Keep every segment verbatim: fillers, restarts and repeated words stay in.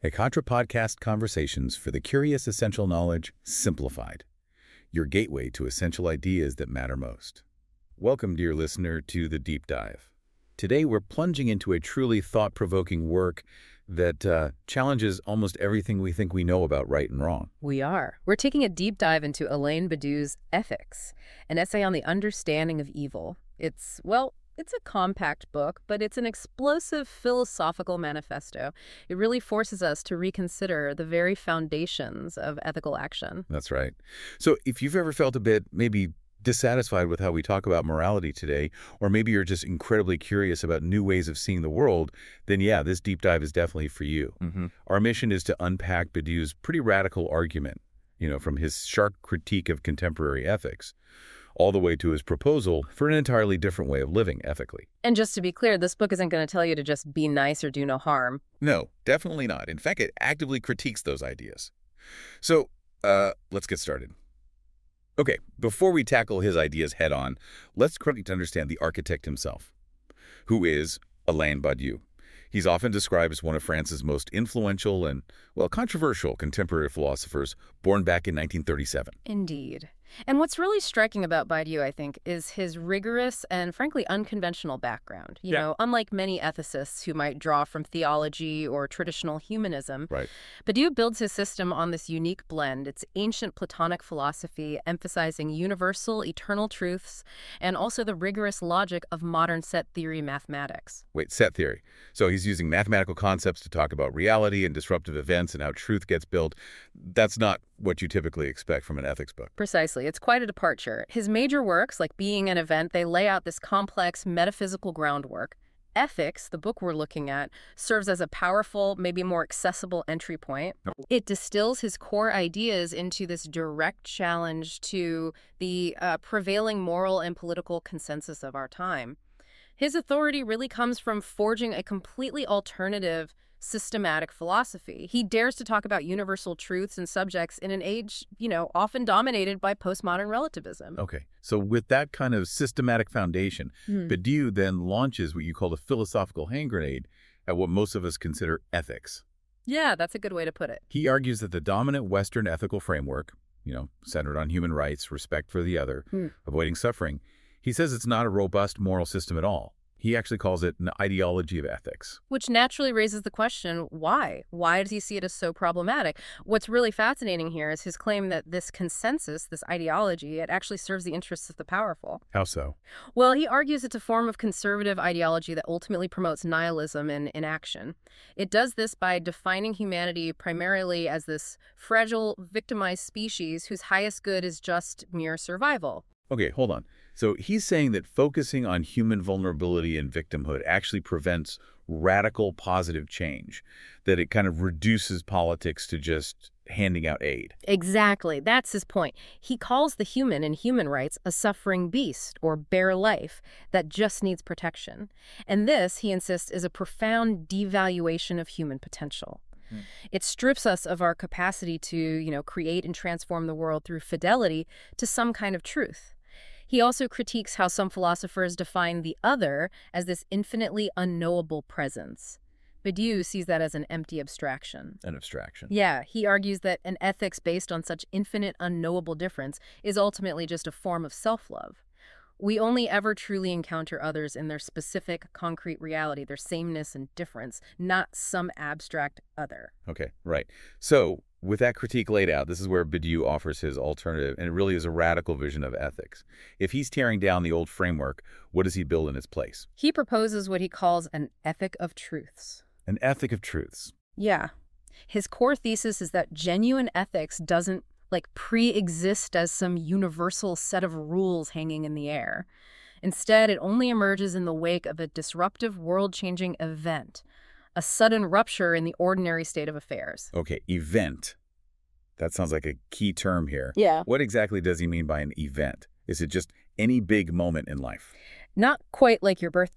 Ekatra Podcast Conversations for the Curious Essential Knowledge Simplified, your gateway to essential ideas that matter most. Welcome, dear listener, to The Deep Dive. Today, we're plunging into a truly thought-provoking work that uh, challenges almost everything we think we know about right and wrong. We are. We're taking a deep dive into Alain Badiou's Ethics, an essay on the understanding of evil. It's, well, it's a compact book, but it's an explosive philosophical manifesto. It really forces us to reconsider the very foundations of ethical action. That's right. So if you've ever felt a bit maybe dissatisfied with how we talk about morality today, or maybe you're just incredibly curious about new ways of seeing the world, then yeah, this deep dive is definitely for you. Mm-hmm. Our mission is to unpack Badiou's pretty radical argument, you know, from his sharp critique of contemporary ethics, all the way to his proposal for an entirely different way of living ethically. And just to be clear, this book isn't going to tell you to just be nice or do no harm. No, definitely not. In fact, it actively critiques those ideas. So, uh, let's get started. Okay, before we tackle his ideas head-on, let's quickly understand the architect himself, who is Alain Badiou. He's often described as one of France's most influential and, well, controversial contemporary philosophers, born back in nineteen thirty-seven. Indeed. And what's really striking about Badiou, I think, is his rigorous and, frankly, unconventional background. You Yeah. know, unlike many ethicists who might draw from theology or traditional humanism, Right. Badiou builds his system on this unique blend. It's ancient Platonic philosophy, emphasizing universal, eternal truths, and also the rigorous logic of modern set theory mathematics. Wait, set theory. So he's using mathematical concepts to talk about reality and disruptive events and how truth gets built. That's not what you typically expect from an ethics book. Precisely. It's quite a departure. His major works, like Being an Event, they lay out this complex metaphysical groundwork. Ethics, the book we're looking at, serves as a powerful, maybe more accessible entry point. It distills his core ideas into this direct challenge to the uh, prevailing moral and political consensus of our time. His authority really comes from forging a completely alternative systematic philosophy. He dares to talk about universal truths and subjects in an age, you know, often dominated by postmodern relativism. Okay, so with that kind of systematic foundation, Hmm. Badiou then launches what you call a philosophical hand grenade at what most of us consider ethics. Yeah, that's a good way to put it. He argues that the dominant Western ethical framework, you know, centered on human rights, respect for the other, Hmm. avoiding suffering, he says it's not a robust moral system at all. He actually calls it an ideology of ethics. Which naturally raises the question, why? Why does he see it as so problematic? What's really fascinating here is his claim that this consensus, this ideology, it actually serves the interests of the powerful. How so? Well, he argues it's a form of conservative ideology that ultimately promotes nihilism and inaction. It does this by defining humanity primarily as this fragile, victimized species whose highest good is just mere survival. Okay, hold on. So he's saying that focusing on human vulnerability and victimhood actually prevents radical positive change, that it kind of reduces politics to just handing out aid. Exactly. That's his point. He calls the human in human rights a suffering beast or bare life that just needs protection. And this, he insists, is a profound devaluation of human potential. Hmm. It strips us of our capacity to, you know, create and transform the world through fidelity to some kind of truth. He also critiques how some philosophers define the other as this infinitely unknowable presence. Badiou sees that as an empty abstraction. An abstraction. Yeah, he argues that an ethics based on such infinite unknowable difference is ultimately just a form of self-love. We only ever truly encounter others in their specific, concrete reality, their sameness and difference, not some abstract other. Okay, right. So with that critique laid out, this is where Badiou offers his alternative, and it really is a radical vision of ethics. If he's tearing down the old framework, what does he build in its place? He proposes what he calls an ethic of truths. An ethic of truths. Yeah. His core thesis is that genuine ethics doesn't like pre-exist as some universal set of rules hanging in the air. Instead, it only emerges in the wake of a disruptive, world-changing event, a sudden rupture in the ordinary state of affairs. Okay, event. That sounds like a key term here. Yeah. What exactly does he mean by an event? Is it just any big moment in life? Not quite like your birthday.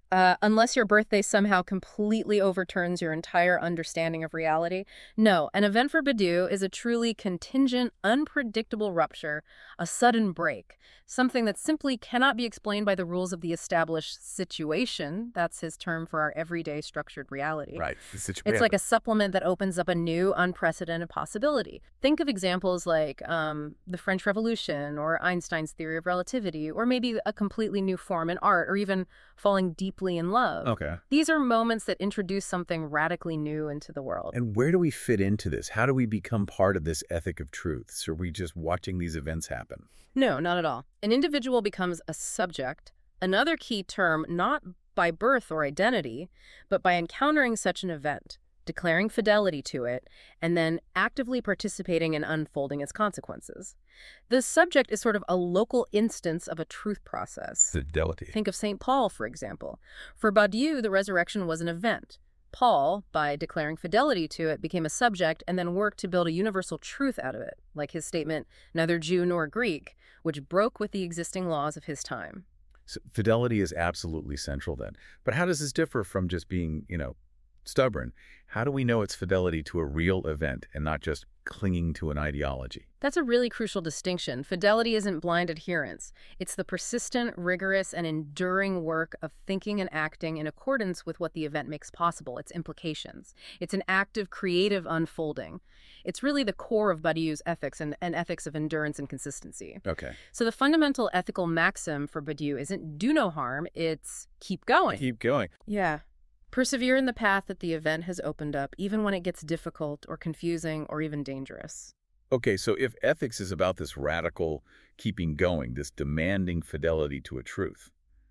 Uh, unless your birthday somehow completely overturns your entire understanding of reality. No, an event for Badiou is a truly contingent, unpredictable rupture, a sudden break, something that simply cannot be explained by the rules of the established situation. That's his term for our everyday structured reality. Right. The situation. It's like a supplement that opens up a new, unprecedented possibility. Think of examples like um, the French Revolution or Einstein's theory of relativity, or maybe a completely new form in art, or even falling deeply in love. Okay. These are moments that introduce something radically new into the world. And where do we fit into this? How do we become part of this ethic of truths? Are we just watching these events happen? No, not at all. An individual becomes a subject, another key term, not by birth or identity, but by encountering such an event, declaring fidelity to it, and then actively participating in unfolding its consequences. The subject is sort of a local instance of a truth process. Fidelity. Think of Saint Paul, for example. For Badiou, the resurrection was an event. Paul, by declaring fidelity to it, became a subject and then worked to build a universal truth out of it, like his statement, neither Jew nor Greek, which broke with the existing laws of his time. So fidelity is absolutely central then. But how does this differ from just being, you know, stubborn? How do we know it's fidelity to a real event and not just clinging to an ideology? That's a really crucial distinction. Fidelity isn't blind adherence. It's the persistent, rigorous, and enduring work of thinking and acting in accordance with what the event makes possible, its implications. It's an active, creative unfolding. It's really the core of Badiou's ethics and, and ethics of endurance and consistency. Okay. So the fundamental ethical maxim for Badiou isn't do no harm, it's keep going. Keep going. Yeah. Persevere in the path that the event has opened up, even when it gets difficult or confusing or even dangerous. Okay, so if ethics is about this radical keeping going, this demanding fidelity to a truth,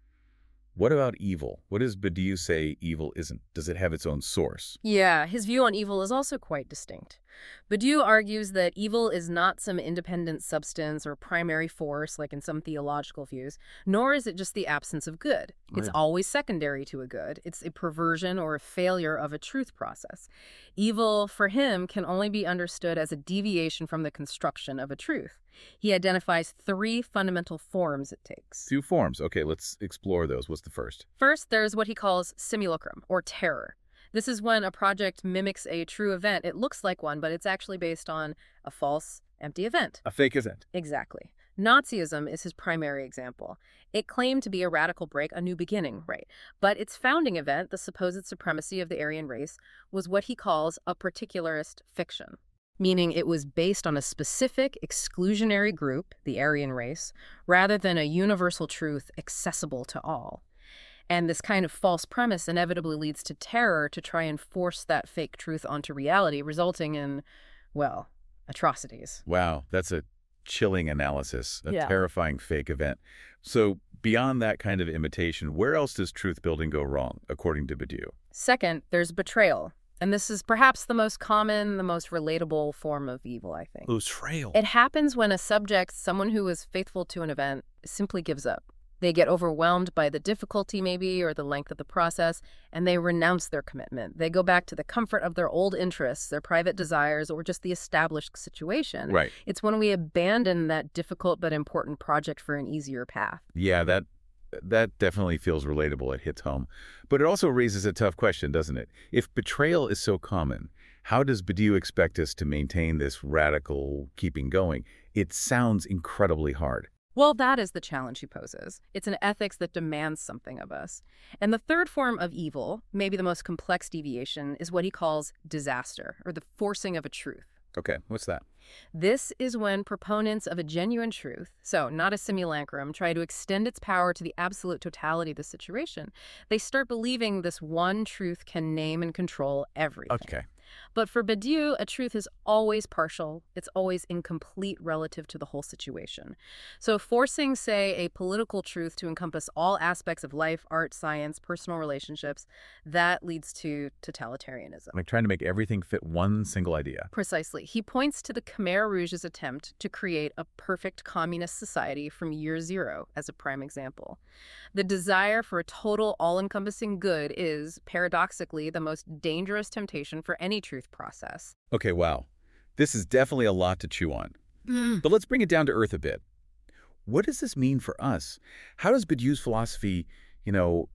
what about evil? What does Badiou say evil isn't? Does it have its own source? Yeah, his view on evil is also quite distinct. Badiou argues that evil is not some independent substance or primary force, like in some theological views, nor is it just the absence of good. It's Right. always secondary to a good. It's a perversion or a failure of a truth process. Evil, for him, can only be understood as a deviation from the construction of a truth. He identifies three fundamental forms it takes. Two forms. Okay, let's explore those. What's the first? First, there's what he calls simulacrum, or terror. This is when a project mimics a true event. It looks like one, but it's actually based on a false, empty event. A fake event. Exactly. Nazism is his primary example. It claimed to be a radical break, a new beginning, right? But its founding event, the supposed supremacy of the Aryan race, was what he calls a particularist fiction, meaning it was based on a specific exclusionary group, the Aryan race, rather than a universal truth accessible to all. And this kind of false premise inevitably leads to terror to try and force that fake truth onto reality, resulting in, well, atrocities. Wow, that's a chilling analysis, a Yeah. terrifying fake event. So beyond that kind of imitation, where else does truth building go wrong, according to Badiou? Second, there's betrayal. And this is perhaps the most common, the most relatable form of evil, I think. Betrayal. It happens when a subject, someone who is faithful to an event, simply gives up. They get overwhelmed by the difficulty, maybe, or the length of the process, and they renounce their commitment. They go back to the comfort of their old interests, their private desires, or just the established situation. Right. It's when we abandon that difficult but important project for an easier path. Yeah, that that definitely feels relatable. It hits home. But it also raises a tough question, doesn't it? If betrayal is so common, how does Badiou expect us to maintain this radical keeping going? It sounds incredibly hard. Well, that is the challenge he poses. It's an ethics that demands something of us. And the third form of evil, maybe the most complex deviation, is what he calls disaster, or the forcing of a truth. Okay, what's that? This is when proponents of a genuine truth, so not a simulacrum, try to extend its power to the absolute totality of the situation. They start believing this one truth can name and control everything. Okay. But for Badiou, a truth is always partial. It's always incomplete relative to the whole situation. So forcing, say, a political truth to encompass all aspects of life, art, science, personal relationships, that leads to totalitarianism. Like trying to make everything fit one single idea. Precisely. He points to the Khmer Rouge's attempt to create a perfect communist society from year zero as a prime example. The desire for a total, all-encompassing good is, paradoxically, the most dangerous temptation for any truth process. Okay, wow. This is definitely a lot to chew on. But let's bring it down to earth a bit. What does this mean for us? How does Badiou's philosophy, you know,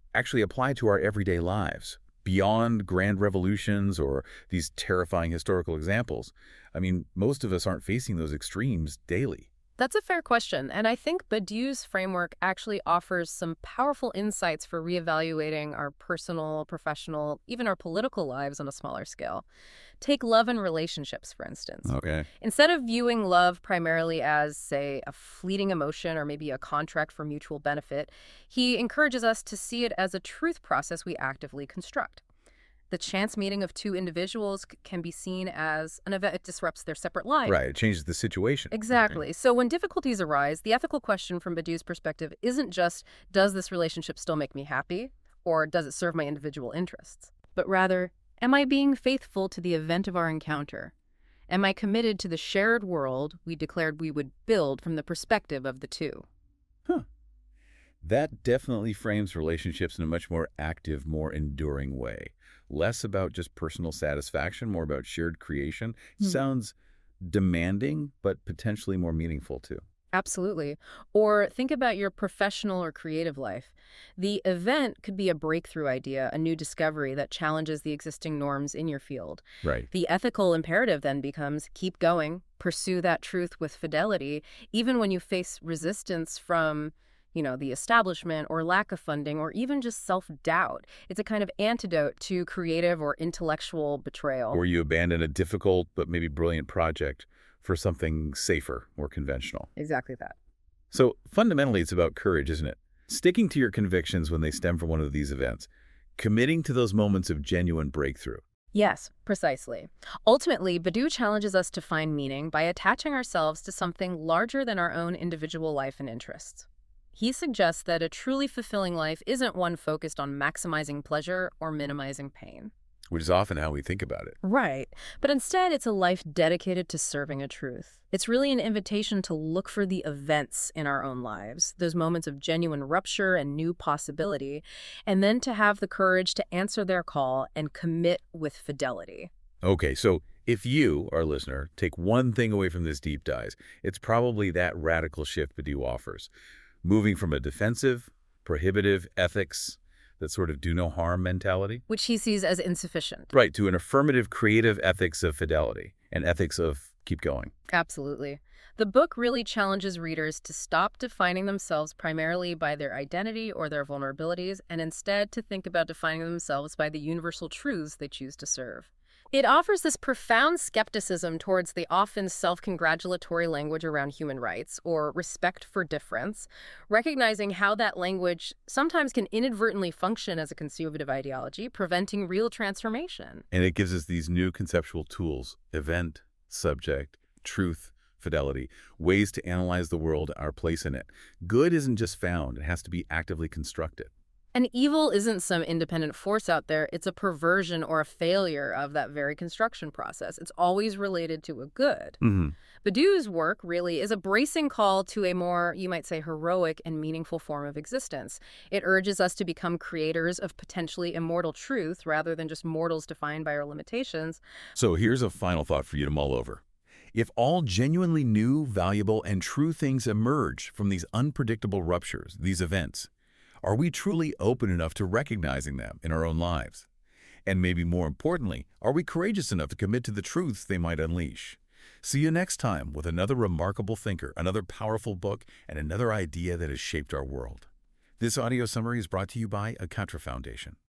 actually apply to our everyday lives, beyond grand revolutions or these terrifying historical examples? I mean, most of us aren't facing those extremes daily. That's a fair question, and I think Badiou's framework actually offers some powerful insights for reevaluating our personal, professional, even our political lives on a smaller scale. Take love and relationships, for instance. Okay. Instead of viewing love primarily as, say, a fleeting emotion or maybe a contract for mutual benefit, he encourages us to see it as a truth process we actively construct. The chance meeting of two individuals c- can be seen as an event that disrupts their separate lives. Right. It changes the situation. Exactly. So when difficulties arise, the ethical question from Badiou's perspective isn't just, does this relationship still make me happy? Or does it serve my individual interests? But rather, am I being faithful to the event of our encounter? Am I committed to the shared world we declared we would build from the perspective of the two? Huh. That definitely frames relationships in a much more active, more enduring way. Less about just personal satisfaction, more about shared creation. Hmm. Sounds demanding, but potentially more meaningful too. Absolutely. Or think about your professional or creative life. The event could be a breakthrough idea, a new discovery that challenges the existing norms in your field. Right. The ethical imperative then becomes keep going, pursue that truth with fidelity, even when you face resistance from, you know, the establishment or lack of funding or even just self-doubt. It's a kind of antidote to creative or intellectual betrayal. Or you abandon a difficult but maybe brilliant project for something safer, more conventional. Exactly that. So fundamentally, it's about courage, isn't it? Sticking to your convictions when they stem from one of these events. Committing to those moments of genuine breakthrough. Yes, precisely. Ultimately, Badiou challenges us to find meaning by attaching ourselves to something larger than our own individual life and interests. He suggests that a truly fulfilling life isn't one focused on maximizing pleasure or minimizing pain. Which is often how we think about it. Right. But instead, it's a life dedicated to serving a truth. It's really an invitation to look for the events in our own lives, those moments of genuine rupture and new possibility, and then to have the courage to answer their call and commit with fidelity. Okay, so if you, our listener, take one thing away from this deep dive, it's probably that radical shift Badiou offers. Moving from a defensive, prohibitive ethics, that sort of do no harm mentality. Which he sees as insufficient. Right, to an affirmative creative ethics of fidelity, an ethics of keep going. Absolutely. The book really challenges readers to stop defining themselves primarily by their identity or their vulnerabilities, and instead to think about defining themselves by the universal truths they choose to serve. It offers this profound skepticism towards the often self-congratulatory language around human rights, or respect for difference, recognizing how that language sometimes can inadvertently function as a conservative ideology, preventing real transformation. And it gives us these new conceptual tools: event, subject, truth, fidelity, ways to analyze the world, our place in it. Good isn't just found, it has to be actively constructed. And evil isn't some independent force out there. It's a perversion or a failure of that very construction process. It's always related to a good. Mm-hmm. Badiou's work really is a bracing call to a more, you might say, heroic and meaningful form of existence. It urges us to become creators of potentially immortal truth rather than just mortals defined by our limitations. So here's a final thought for you to mull over. If all genuinely new, valuable, and true things emerge from these unpredictable ruptures, these events, are we truly open enough to recognizing them in our own lives? And maybe more importantly, are we courageous enough to commit to the truths they might unleash? See you next time with another remarkable thinker, another powerful book, and another idea that has shaped our world. This audio summary is brought to you by Akatra Foundation.